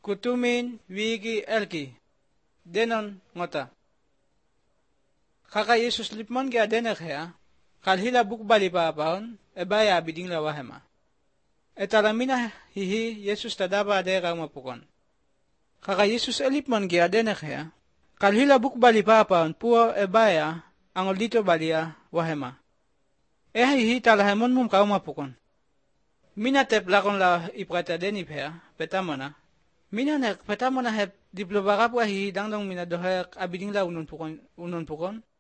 kutumin wigi elki. Denon ngota. Kaka Yesus lipmon gi adenek hea, kalhila bukbali papaon, ebaya abiding lawahema. Etalamina hihi Yesus tadaba adega umapukon. Kaka Yesus elipmon gi adenek hea, kalhila bukbali papaon puo ebaya angol dito balia wahema. Hihi talahemon mum ka umapukon. Mina tep lakon la iprata denip hea, petamona. Mina nek petamona hep diplobarapu hihi dangdong mina dohek abiding la unon pukon.